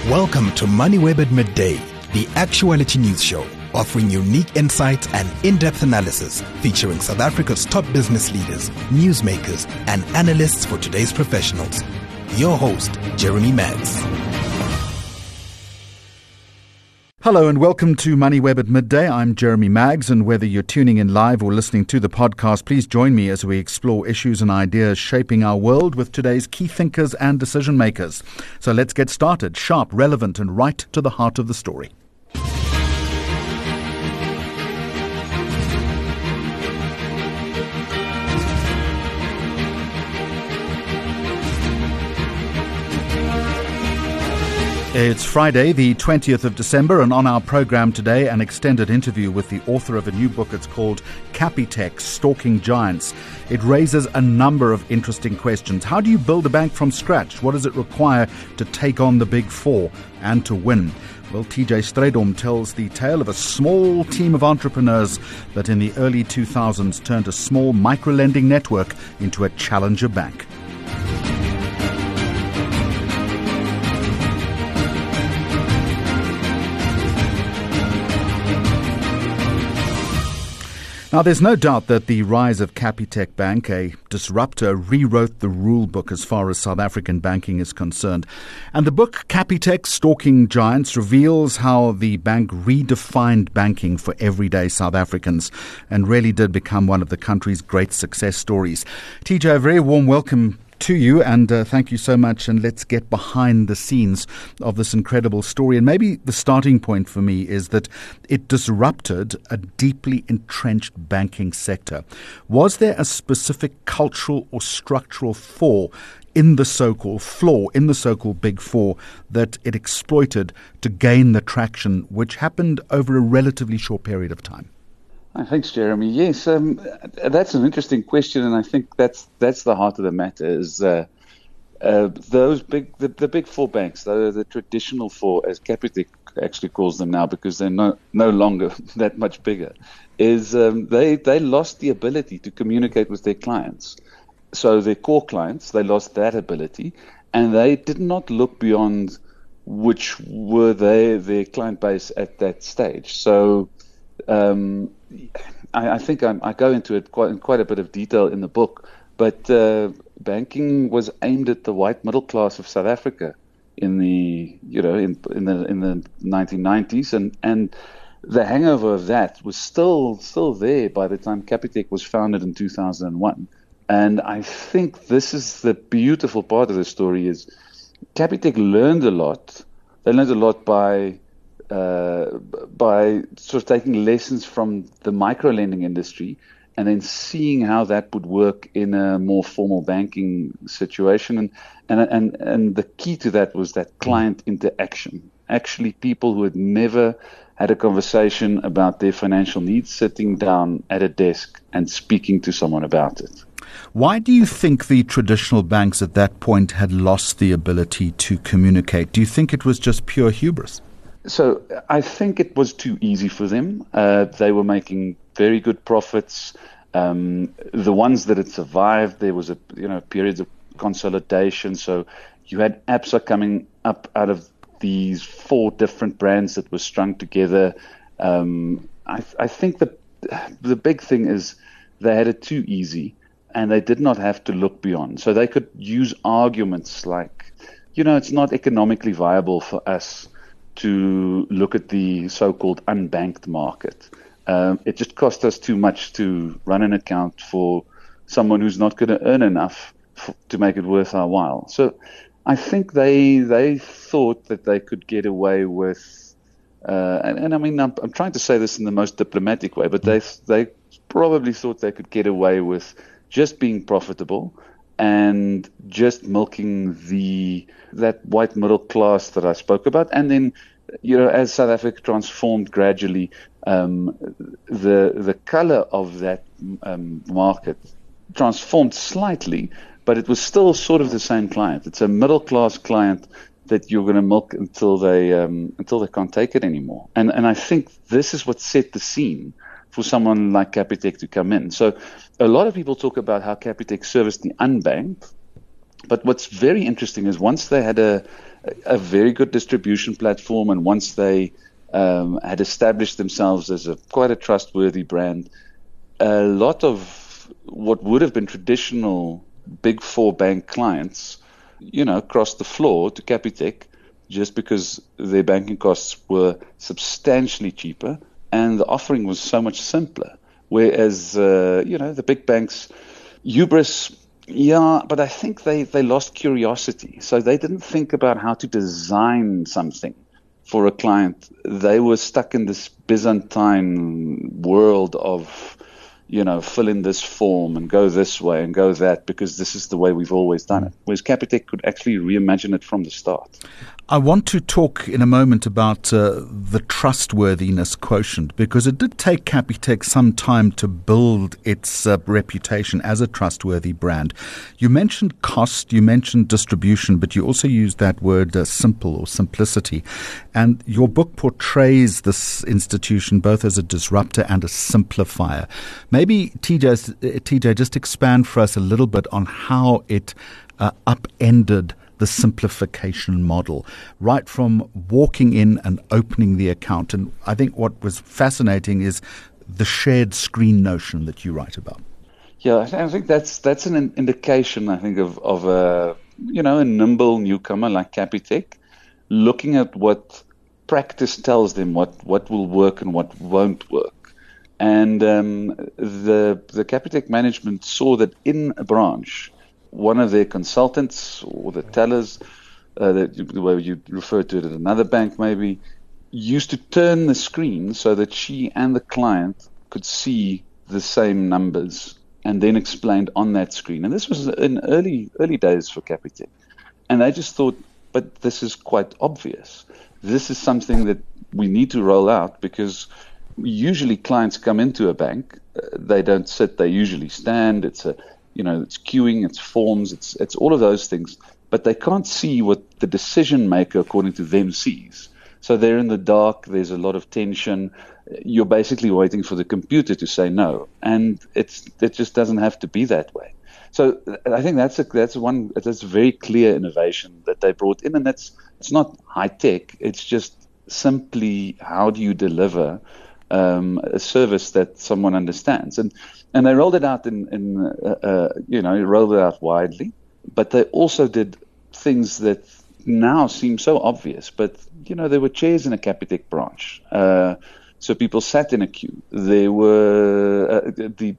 Welcome to MoneyWeb at Midday, the actuality news show, offering unique insights and in-depth analysis featuring South Africa's top business leaders, newsmakers, and analysts for today's professionals. Your host, Jeremy Maggs. Hello and welcome to MoneyWeb at Midday. I'm Jeremy Maggs, and whether you're tuning in live or listening to the podcast, please join me as we explore issues and ideas shaping our world with today's key thinkers and decision makers. So let's get started, sharp, relevant, and right to the heart of the story. It's Friday, the 20th of December, and on our program today, an extended interview with the author of a new book. It's called Capitec, Stalking Giants. It raises a number of interesting questions. How do you build a bank from scratch? What does it require to take on the big four and to win? Well, TJ Strydom tells the tale of a small team of entrepreneurs that in the early 2000s turned a small micro-lending network into a challenger bank. Now, there's no doubt that the rise of Capitec Bank, a disruptor, rewrote the rule book as far as South African banking is concerned. And the book Capitec, Stalking Giants, reveals how the bank redefined banking for everyday South Africans and really did become one of the country's great success stories. TJ, a very warm welcome to you, and thank you so much, and let's get behind the scenes of this incredible story. And maybe the starting point for me is that it disrupted a deeply entrenched banking sector. Was there a specific cultural or structural flaw in the so-called Big Four that it exploited to gain the traction, which happened over a relatively short period of time? Thanks, Jeremy. Yes, that's an interesting question, and I think that's the heart of the matter. Is the big four banks, the traditional four, as Capitec actually calls them now, because they're no longer that much bigger, is they lost the ability to communicate with their clients. So their core clients, they lost that ability, and they did not look beyond which were their client base at that stage. So I think I go into it in quite a bit of detail in the book, but banking was aimed at the white middle class of South Africa in the 1990s, and the hangover of that was still there by the time Capitec was founded in 2001. And I think this is the beautiful part of the story: is Capitec learned a lot. They learned a lot by sort of taking lessons from the micro-lending industry and then seeing how that would work in a more formal banking situation. And the key to that was that client interaction. Actually, people who had never had a conversation about their financial needs sitting down at a desk and speaking to someone about it. Why do you think the traditional banks at that point had lost the ability to communicate? Do you think it was just pure hubris? So I think it was too easy for them. They were making very good profits. The ones that had survived, there was periods of consolidation. So you had Absa coming up out of these four different brands that were strung together. I think the big thing is they had it too easy, and they did not have to look beyond. So they could use arguments like, it's not economically viable for us to look at the so-called unbanked market. It just cost us too much to run an account for someone who's not going to earn enough to make it worth our while. So I think they thought that they could get away with, and I mean, I'm trying to say this in the most diplomatic way, but they probably thought they could get away with just being profitable and just milking that white middle class that I spoke about. And then, as South Africa transformed gradually, the color of that market transformed slightly, but it was still sort of the same client. It's a middle class client that you're going to milk until they can't take it anymore. And I think this is what set the scene for someone like Capitec to come in. So a lot of people talk about how Capitec serviced the unbanked, but what's very interesting is once they had a a very good distribution platform. And once they had established themselves as quite a trustworthy brand, a lot of what would have been traditional Big Four bank clients, crossed the floor to Capitec just because their banking costs were substantially cheaper and the offering was so much simpler. Whereas, the big banks, hubris, yeah, but I think they lost curiosity. So they didn't think about how to design something for a client. They were stuck in this Byzantine world of, fill in this form and go this way and go that because this is the way we've always done it. Whereas Capitec could actually reimagine it from the start. I want to talk in a moment about the trustworthiness quotient, because it did take Capitec some time to build its reputation as a trustworthy brand. You mentioned cost, you mentioned distribution, but you also used that word simple or simplicity. And your book portrays this institution both as a disruptor and a simplifier. Maybe, TJ, just expand for us a little bit on how it upended the simplification model, right from walking in and opening the account. And I think what was fascinating is the shared screen notion that you write about. Yeah, I think that's an indication, I think, of a nimble newcomer like Capitec, looking at what practice tells them what will work and what won't work. And the Capitec management saw that in a branch, one of their consultants or the tellers, the way you refer to it at another bank maybe, used to turn the screen so that she and the client could see the same numbers and then explained on that screen. And this was in early days for Capitec. And they just thought, but this is quite obvious. This is something that we need to roll out because usually clients come into a bank, they don't sit, they usually stand. It's queuing, it's forms, it's all of those things, but they can't see what the decision maker, according to them, sees. So they're in the dark, there's a lot of tension. You're basically waiting for the computer to say no, and it just doesn't have to be that way. So I think that's a very clear innovation that they brought in, and it's not high tech. It's just simply how do you deliver a service that someone understands, and they rolled it out rolled it out widely, but they also did things that now seem so obvious. But there were chairs in a Capitec branch, so people sat in a queue. There were the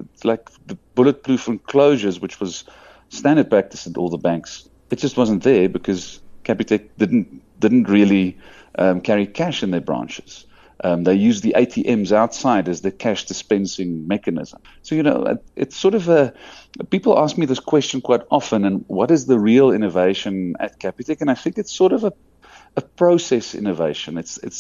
bulletproof enclosures, which was standard practice at all the banks. It just wasn't there because Capitec didn't really carry cash in their branches. They use the ATMs outside as the cash dispensing mechanism. So, it's sort of people ask me this question quite often, and what is the real innovation at Capitec? And I think it's sort of a process innovation.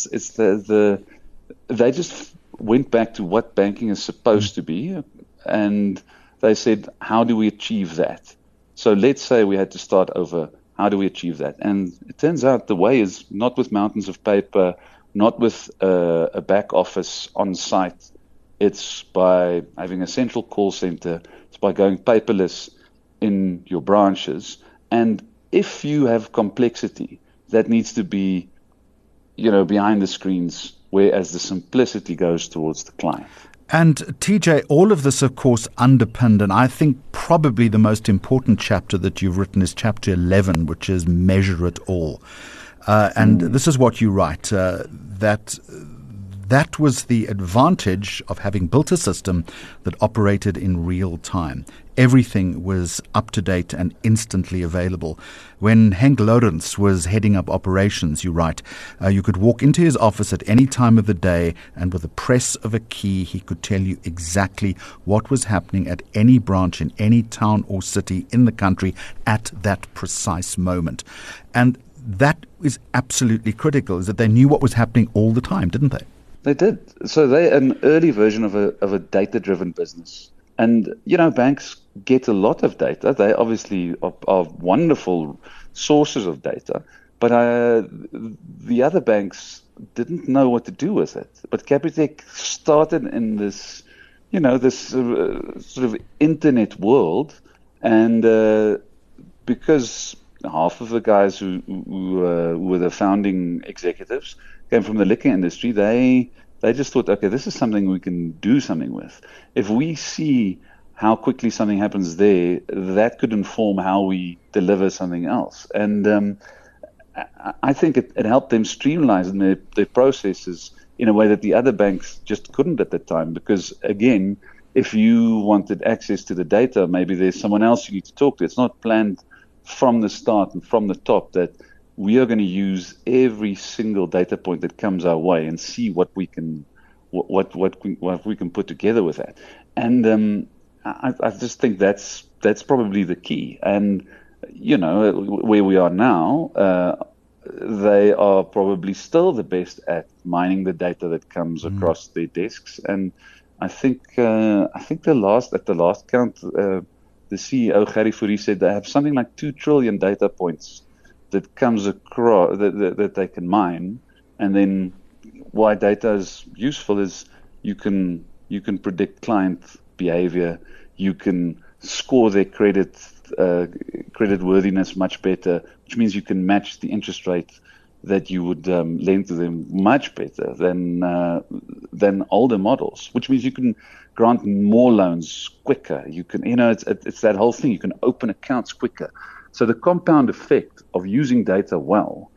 They just went back to what banking is supposed to be, and they said, how do we achieve that? So let's say we had to start over. How do we achieve that? And it turns out the way is not with mountains of paper, not with a back office on site. It's by having a central call center. It's by going paperless in your branches. And if you have complexity, that needs to be, behind the screens, whereas the simplicity goes towards the client. And TJ, all of this, of course, underpinned, and I think probably the most important chapter that you've written is chapter 11, which is Measure It All. And this is what you write, that was the advantage of having built a system that operated in real time. Everything was up to date and instantly available. When Henk Lawrence was heading up operations, you write, you could walk into his office at any time of the day, and with a press of a key, he could tell you exactly what was happening at any branch in any town or city in the country at that precise moment. And that is absolutely critical, is that they knew what was happening all the time, didn't they? They did. So they're an early version of a data-driven business. And, banks get a lot of data. They obviously are wonderful sources of data. But the other banks didn't know what to do with it. But Capitec started in this, sort of internet world. And because half of the guys who were the founding executives came from the liquor industry. They just thought, okay, this is something we can do something with. If we see how quickly something happens there, that could inform how we deliver something else. And I think it helped them streamline their processes in a way that the other banks just couldn't at the time. Because, again, if you wanted access to the data, maybe there's someone else you need to talk to. It's not planned from the start and from the top that we are going to use every single data point that comes our way and see what we can put together with that. And I just think that's probably the key. And where we are now, they are probably still the best at mining the data that comes across their desks. And I think at the last count, the CEO Gerrie Fourie said they have something like 2 trillion data points that comes across that they can mine. And then why data is useful is you can predict client behavior, you can score their credit worthiness much better, which means you can match the interest rate that you would lend to them much better than older models, which means you can grant more loans quicker. You can, it's that whole thing. You can open accounts quicker. So the compound effect of using data well,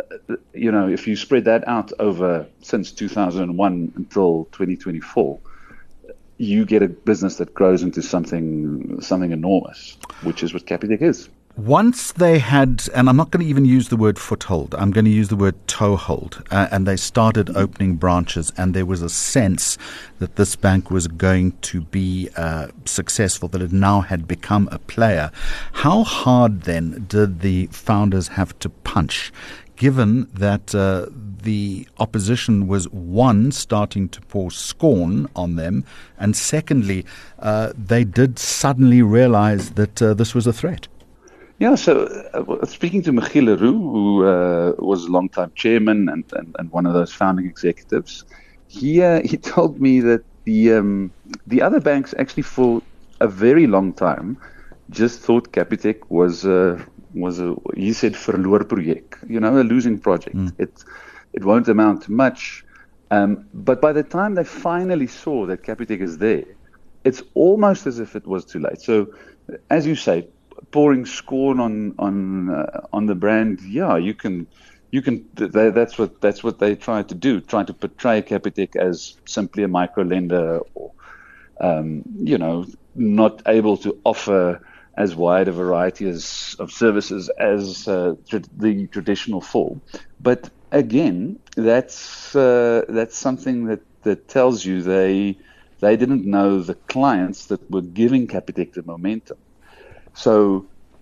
if you spread that out over since 2001 until 2024, you get a business that grows into something enormous, which is what Capitec is. Once they had, and I'm not going to even use the word foothold, I'm going to use the word toehold, and they started opening branches, and there was a sense that this bank was going to be successful, that it now had become a player. How hard then did the founders have to punch, given that the opposition was, one, starting to pour scorn on them, and secondly, they did suddenly realize that this was a threat? Yeah, so speaking to Michiel Leroux, who was a long-time chairman and one of those founding executives, he told me that the other banks actually for a very long time just thought Capitec was a he said verloor project, a losing project. It won't amount to much. But by the time they finally saw that Capitec is there, it's almost as if it was too late. So, as you say, pouring scorn on the brand, you can. That's what they tried to do, trying to portray Capitec as simply a micro lender, or not able to offer as wide a variety of services as the traditional form. But again, that's something that tells you they didn't know the clients that were giving Capitec the momentum. So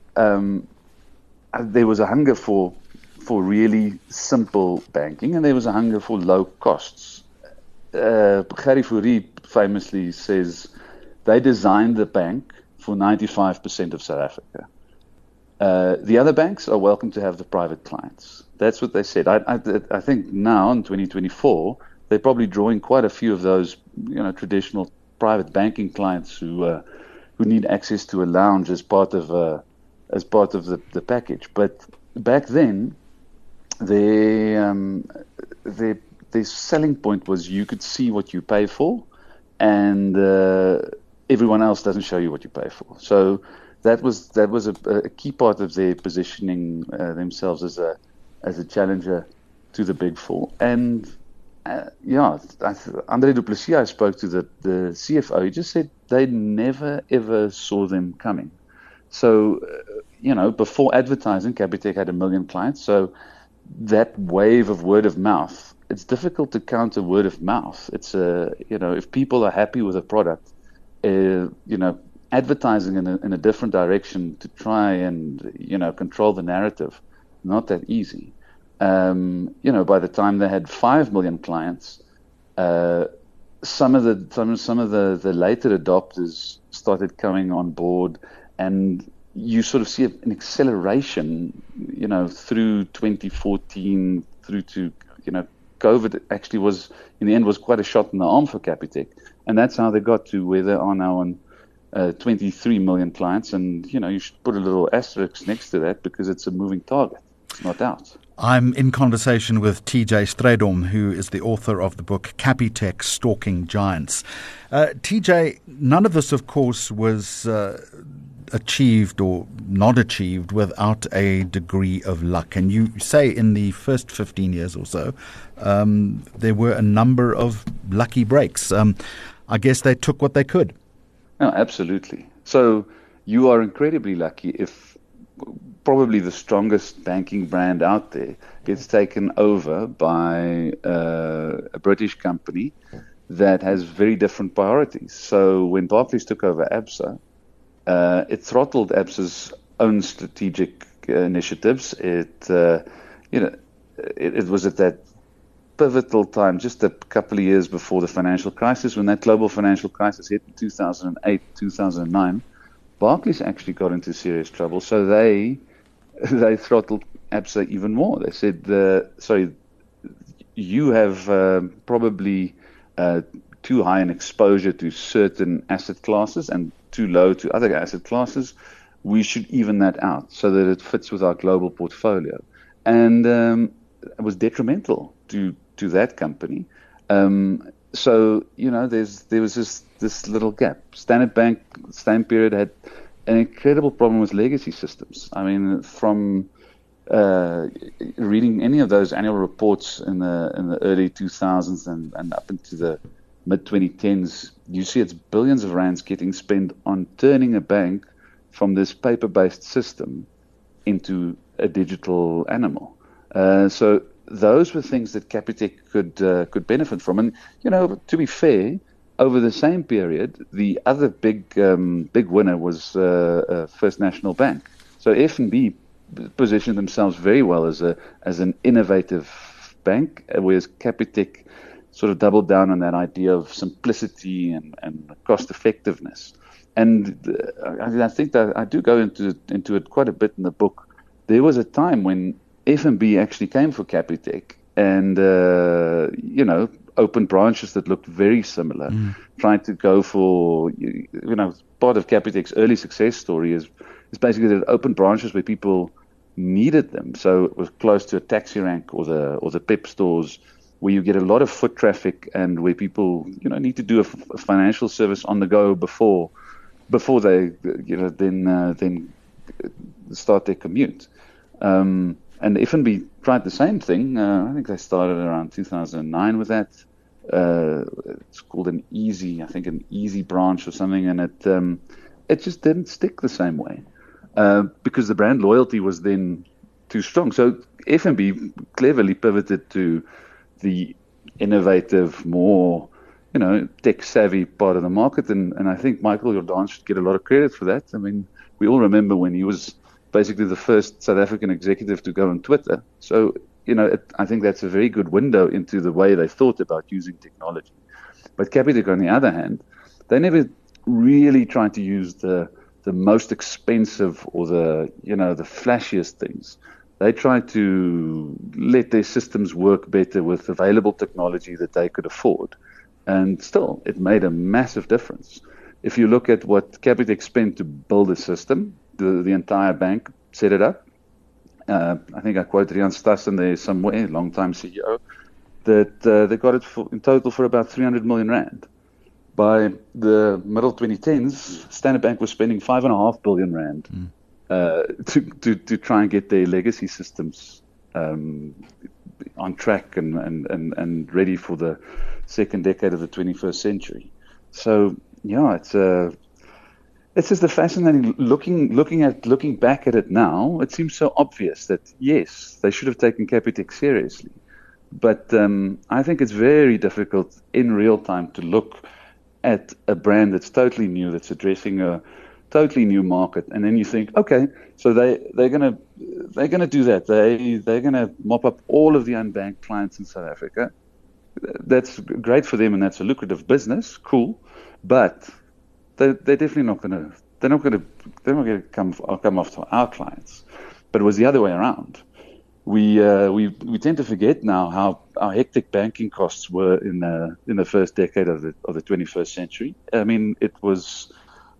there was a hunger for really simple banking, and there was a hunger for low costs. Gerrie Fourie famously says they designed the bank for 95% of South Africa. The other banks are welcome to have the private clients. That's what they said. I think now in 2024, they're probably drawing quite a few of those, traditional private banking clients who need access to a lounge as part of the package. But back then, their selling point was you could see what you pay for, and everyone else doesn't show you what you pay for. So that was a key part of their positioning themselves as a challenger to the Big Four. And Andre du Plessis, I spoke to the CFO. He just said they never ever saw them coming. So before advertising, Capitec had 1 million clients. So that wave of word of mouth, it's difficult to counter word of mouth. It's if people are happy with a product, advertising in a different direction to try and control the narrative, not that easy. By the time they had 5 million clients, some of the later adopters started coming on board, and you sort of see an acceleration, through 2014 through to COVID. Actually, was in the end was quite a shot in the arm for Capitec, and that's how they got to where they are now 23 million clients, and you should put a little asterisk next to that because it's a moving target. It's not out. I'm in conversation with TJ Strydom, who is the author of the book Capitec Stalking Giants. TJ, none of this, of course, was achieved or not achieved without a degree of luck. And you say in the first 15 years or so, there were a number of lucky breaks. I guess they took what they could. No, absolutely. So you are incredibly lucky if probably the strongest banking brand out there gets taken over by a British company that has very different priorities. So when Barclays took over ABSA, it throttled ABSA's own strategic initiatives. It was at that pivotal time, just a couple of years before the financial crisis, when that global financial crisis hit in 2008, 2009. Barclays actually got into serious trouble, so they throttled ABSA even more. They said, you have probably too high an exposure to certain asset classes and too low to other asset classes. We should even that out so that it fits with our global portfolio. And it was detrimental to that company. So, there was this little gap. Standard Bank, same period, had an incredible problem with legacy systems. I mean, from reading any of those annual reports in the early 2000s and up into the mid-2010s, you see it's billions of rands getting spent on turning a bank from this paper-based system into a digital animal. So those were things that Capitec could benefit from. And, to be fair, over the same period, the other big winner was First National Bank. So F&B positioned themselves very well as an innovative bank, whereas Capitec sort of doubled down on that idea of simplicity and cost effectiveness. And I think that I do go into it quite a bit in the book. There was a time when F&B actually came for Capitec and, opened branches that looked very similar, trying to go for, part of Capitec's early success story is basically that it opened branches where people needed them. So it was close to a taxi rank or the Pep stores where you get a lot of foot traffic and where people, need to do a financial service on the go before they, then start their commute. And F&B tried the same thing. I think they started around 2009 with that. It's called an easy branch or something, and it just didn't stick the same way because the brand loyalty was then too strong. So F&B cleverly pivoted to the innovative, more tech-savvy part of the market, and I think Michael Jordaan should get a lot of credit for that. I mean, we all remember when he was basically the first South African executive to go on Twitter. So, I think that's a very good window into the way they thought about using technology. But Capitec, on the other hand, they never really tried to use the most expensive or the flashiest things. They tried to let their systems work better with available technology that they could afford. And still, it made a massive difference. If you look at what Capitec spent to build a system, the entire bank set it up. I think I quote Rian Stassen there somewhere, long-time CEO, that they got it in total for about 300 million rand. By the middle 2010s, Standard Bank was spending 5.5 billion rand to try and get their legacy systems on track and ready for the second decade of the 21st century. So, yeah, it's just a fascinating looking back at it now. It seems so obvious that yes, they should have taken Capitec seriously, but I think it's very difficult in real time to look at a brand that's totally new, that's addressing a totally new market, and then you think, okay, so they're gonna do that. They're gonna mop up all of the unbanked clients in South Africa. That's great for them, and that's a lucrative business. Cool, but they're definitely not going to come after our clients. But it was the other way around. We tend to forget now how hectic banking costs were in the first decade of the 21st century. I mean, it was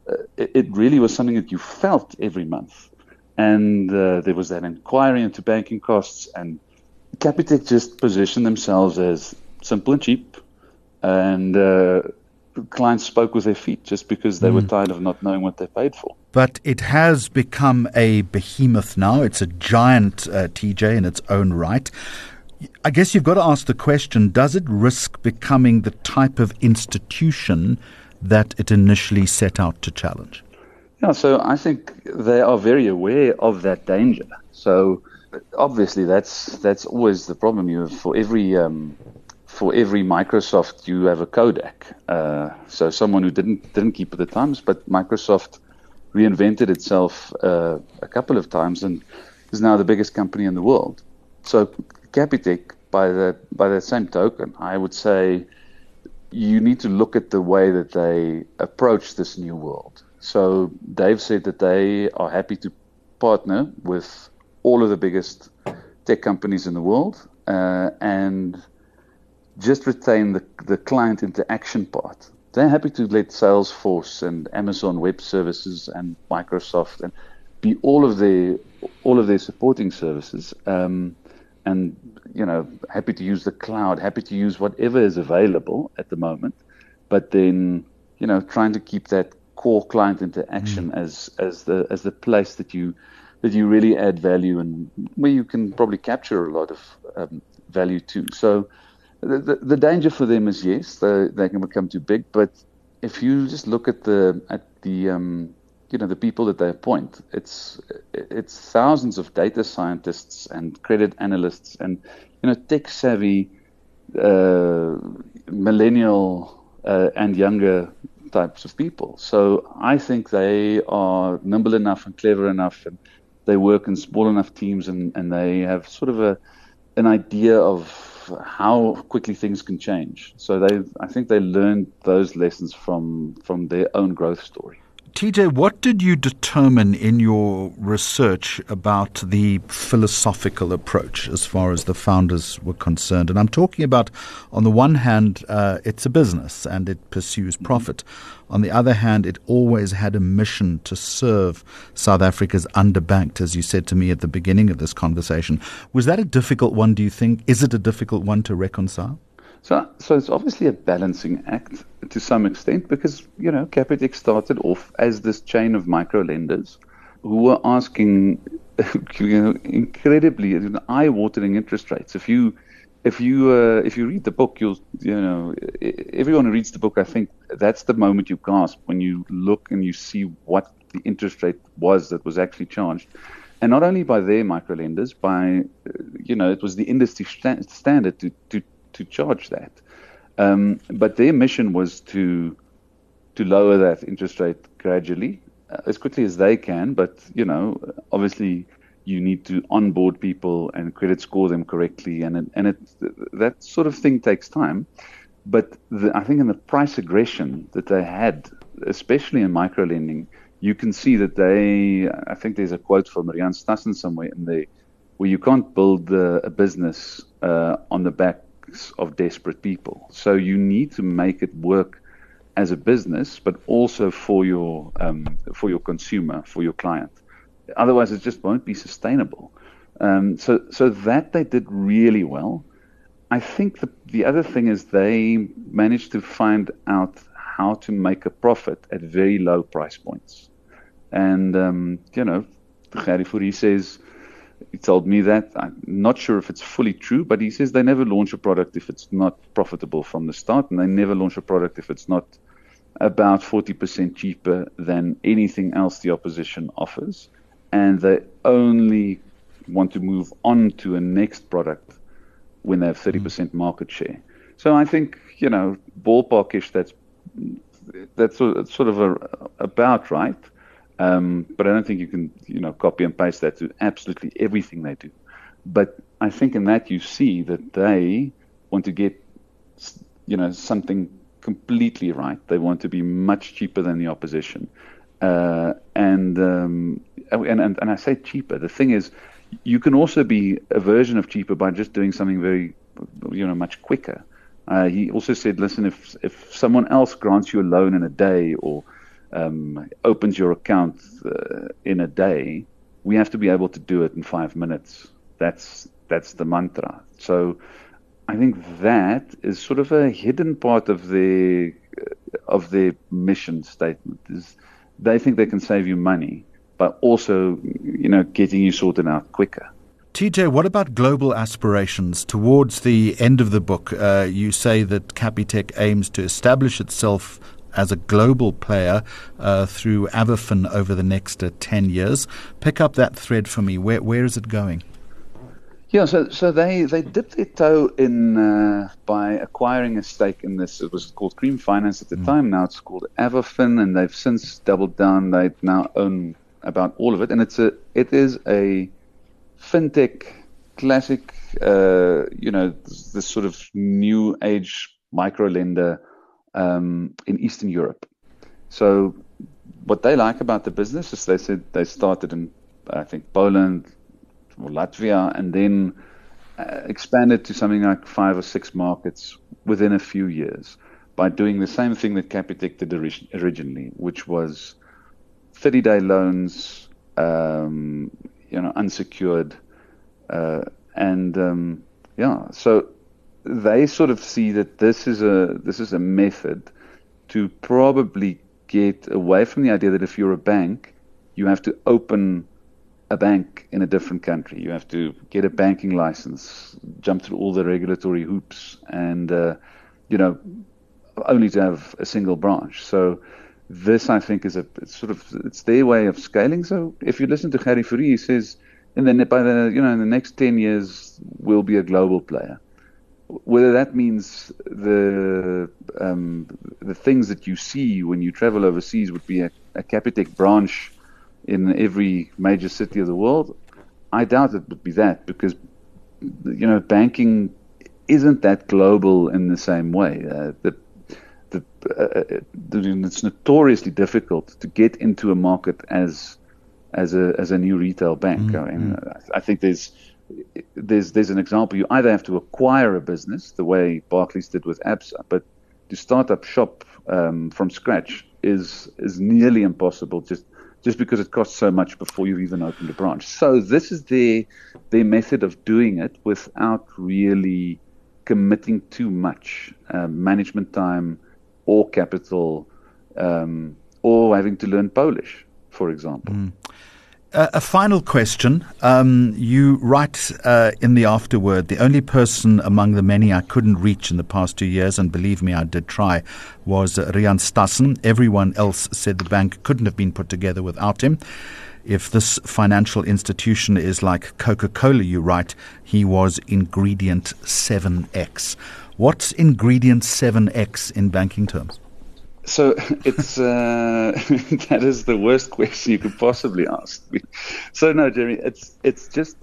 it really was something that you felt every month. And there was that inquiry into banking costs, and Capitec just positioned themselves as simple and cheap, and clients spoke with their feet just because they were tired of not knowing what they paid for. But it has become a behemoth now. It's a giant, TJ, in its own right. I guess you've got to ask the question, does it risk becoming the type of institution that it initially set out to challenge? Yeah, so I think they are very aware of that danger. So obviously that's always the problem. You have for every Microsoft you have a Kodak. So someone who didn't keep with the times, but Microsoft reinvented itself a couple of times and is now the biggest company in the world. So Capitec, by that same token, I would say you need to look at the way that they approach this new world. So they've said that they are happy to partner with all of the biggest tech companies in the world and just retain the client interaction part. They're happy to let Salesforce and Amazon Web Services and Microsoft and be all of their supporting services, and happy to use the cloud, happy to use whatever is available at the moment, but then trying to keep that core client interaction as the place that you really add value and where you can probably capture a lot of value too. So the danger for them is, yes, they can become too big, but if you just look at the people that they appoint, it's thousands of data scientists and credit analysts and tech savvy millennial and younger types of people. So I think they are nimble enough and clever enough, and they work in small enough teams, and they have sort of an idea of how quickly things can change. So I think they learned those lessons from their own growth story. TJ, what did you determine in your research about the philosophical approach as far as the founders were concerned? And I'm talking about, on the one hand, it's a business and it pursues profit. On the other hand, it always had a mission to serve South Africa's underbanked, as you said to me at the beginning of this conversation. Was that a difficult one, do you think? Is it a difficult one to reconcile? So it's obviously a balancing act to some extent because, Capitec started off as this chain of micro lenders who were asking, incredibly eye-watering interest rates. If you read the book, everyone who reads the book, I think that's the moment you gasp when you look and you see what the interest rate was that was actually charged. And not only by their micro lenders, it was the industry standard to charge that. But their mission was to lower that interest rate gradually, as quickly as they can. But, obviously you need to onboard people and credit score them correctly. And that sort of thing takes time. But I think in the price aggression that they had, especially in micro lending, you can see that I think there's a quote from Rian Stassen somewhere in there, where you can't build a business on the back of desperate people. So you need to make it work as a business, but also for your consumer, for your client. Otherwise, it just won't be sustainable. So that they did really well. I think the other thing is they managed to find out how to make a profit at very low price points. And Gary Fourie says, he told me that. I'm not sure if it's fully true, but he says they never launch a product if it's not profitable from the start, and they never launch a product if it's not about 40% cheaper than anything else the opposition offers. And they only want to move on to a next product when they have 30% market share. So I think, ballparkish, that's sort of about right. But I don't think you can, copy and paste that to absolutely everything they do. But I think in that you see that they want to get, something completely right. They want to be much cheaper than the opposition. And I say cheaper. The thing is, you can also be a version of cheaper by just doing something very, much quicker. He also said, listen, if someone else grants you a loan in a day or opens your account in a day, we have to be able to do it in 5 minutes. That's the mantra. So I think that is sort of a hidden part of their mission statement. Is they think they can save you money, but also, getting you sorted out quicker. TJ, what about global aspirations? Towards the end of the book, you say that Capitec aims to establish itself as a global player through Avafin over the next 10 years. Pick up that thread for me. Where is it going? Yeah, so they dipped their toe in by acquiring a stake in this. It was called Cream Finance at the time. Now it's called Avafin, and they've since doubled down. They now own about all of it, and it is a fintech classic, this sort of new age micro lender in Eastern Europe. So what they like about the business is they said they started in, I think, Poland or Latvia, and then expanded to something like 5 or 6 markets within a few years by doing the same thing that Capitec did originally, which was 30-day loans, unsecured, so they sort of see that this is a method to probably get away from the idea that if you're a bank, you have to open a bank in a different country. You have to get a banking license, jump through all the regulatory hoops, and only to have a single branch. So this, I think, is it's their way of scaling. So if you listen to Gerrie Fourie, he says in the next 10 years we'll be a global player. Whether that means the things that you see when you travel overseas would be a Capitec branch in every major city of the world, I doubt it would be that, because banking isn't that global in the same way. It's notoriously difficult to get into a market as a new retail bank. I think there's an example. You either have to acquire a business the way Barclays did with Absa, but to start up shop from scratch is nearly impossible, just because it costs so much before you've even opened a branch. So this is their method of doing it without really committing too much management time or capital, or having to learn Polish, for example. A final question. You write in the afterword, the only person among the many I couldn't reach in the past 2 years, and believe me, I did try, was Rian Stassen. Everyone else said the bank couldn't have been put together without him. If this financial institution is like Coca-Cola, you write, he was ingredient 7X. What's ingredient 7X in banking terms? So it's that is the worst question you could possibly ask me. So no, Jeremy, it's just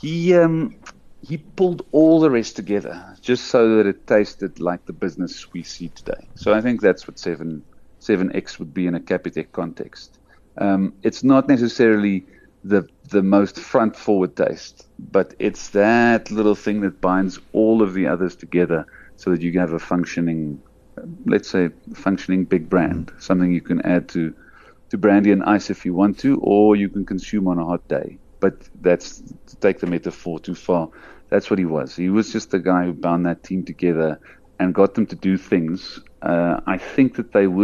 he pulled all the rest together just so that it tasted like the business we see today. So I think that's what 7X would be in a Capitec context. It's not necessarily the most front forward taste, but it's that little thing that binds all of the others together so that you have a functioning, let's say, functioning big brand, something you can add to brandy and ice if you want to, or you can consume on a hot day. But that's, to take the metaphor too far, that's what he was. He was just the guy who bound that team together and got them to do things. I think that it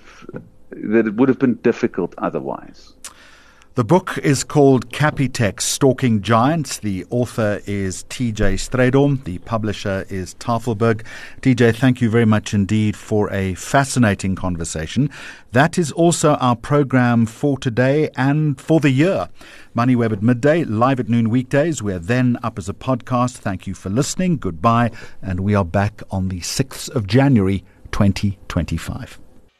would have been difficult otherwise. The book is called Capitec, Stalking Giants. The author is TJ Strydom. The publisher is Tafelberg. TJ, thank you very much indeed for a fascinating conversation. That is also our program for today and for the year. MoneyWeb at midday, live at noon weekdays. We're then up as a podcast. Thank you for listening. Goodbye. And we are back on the 6th of January, 2025.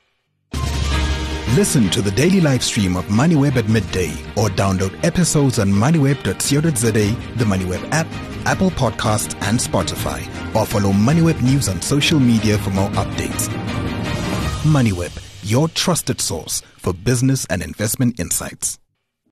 Listen to the daily live stream of MoneyWeb at midday or download episodes on moneyweb.co.za, the MoneyWeb app, Apple Podcasts and Spotify, or follow MoneyWeb News on social media for more updates. MoneyWeb, your trusted source for business and investment insights.